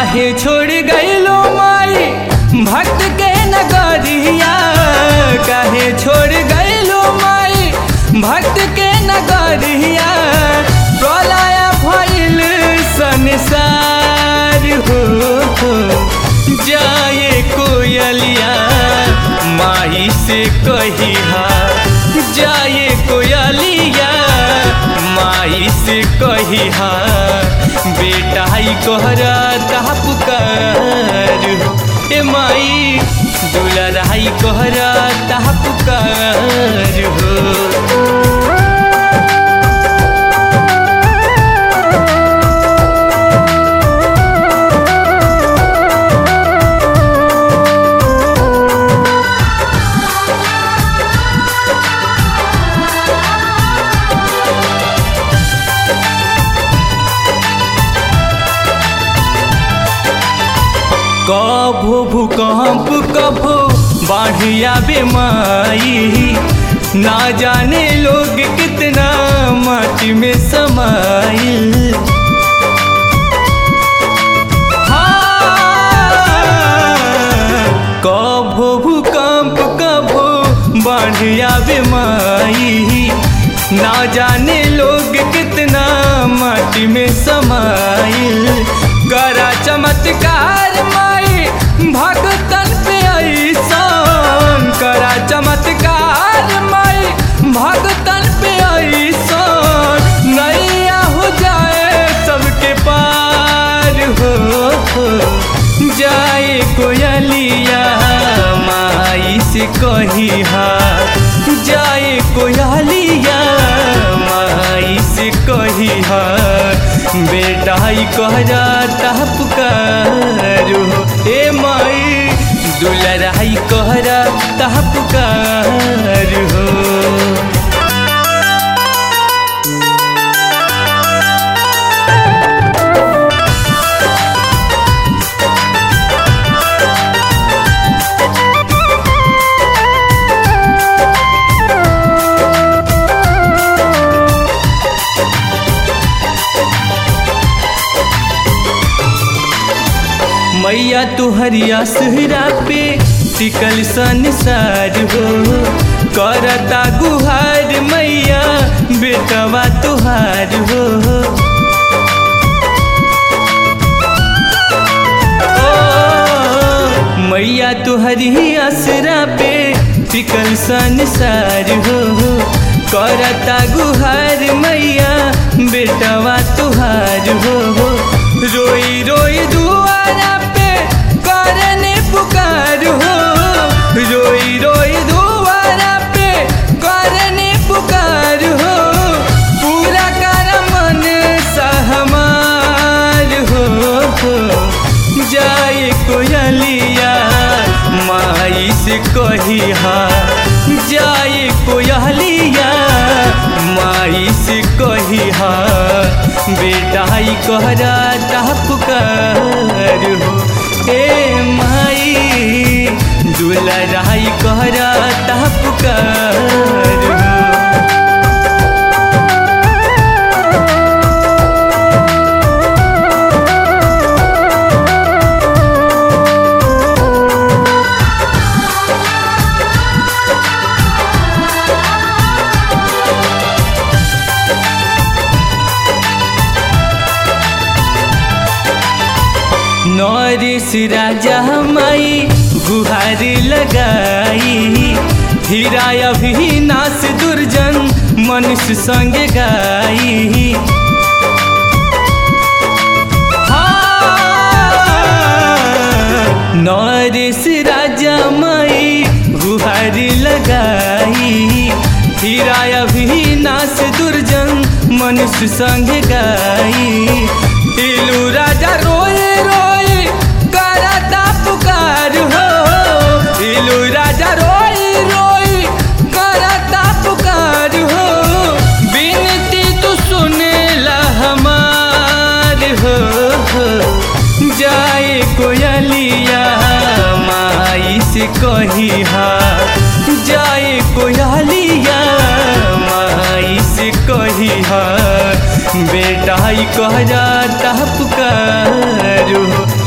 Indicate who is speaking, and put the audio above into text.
Speaker 1: काहे छोड़ गइलो माई भक्त के नगरिया, काहे छोड़ गइलो माई भक्त के नगरिया। प्रलय भइल संसार हो, जाए कोयलिया माई से कहिहा, जाए कोयलिया माई से कहिहा। बेटा ही कहरा ता पुकार हो, ए माई दुलाराई कहरा ता पुकार हो। कभो भूकंप कभो बाढ़ आवे माई, ना जाने लोग कितना माटी में समाइल। कभो भूकंप कभो बाढ़ आवे माई, ना जाने लोग कितना माटी में समाइल। करा चमत्कार माई भगतन पे ऐसन, करा चमत्कार माई भगतन पे ऐसन। नैया हो जाए सबके पार हो, जाए कोयलिया माई से कहिहा, जाए कोयलिया माई से कहिहा। बेटा ही कहरा ता पुकार हो, ए माई दुलाराई कहरा ता पुकार हो। मैया तुहरी असरा पे टिकल संसार हो, करता गुहार मैया बेटवा तुहार हो। मैया तुहरी असरा पे टिकल संसार हो, करता गुहार मैया बेटवा तुहार हो। रोई रोई दुआरा पे करने पुकार हो, रोई रोई दुआरा पे करने पुकार हो। पूरा कर मन सहमार हो, जाए कोयलिया माई से कहिहा, जाए कोयलिया माई से कहिहा। बेटा ही कहरा ता पुकार हो, ए माई दुलाराई कहरा ता पुकार हो। नरेश राजा माई गुहार लगाई, हीरा अभिनाश दुर्जन मनुष्य संग गाई। नरेश राजा माई गुहार लगाई, हीरा अभिनाश दुर्जन मनुष्य संग गाई। इलू राजा रोए रोए करता पुकार हो, इलू राजा रोए रोए करता पुकार हो। बिनती तू सुने ला हमार हो, जाए कोयलिया माई से कहिहा, जाए कोयलिया माई से कहिहा। बेटा ही कहरा ता पुकारो।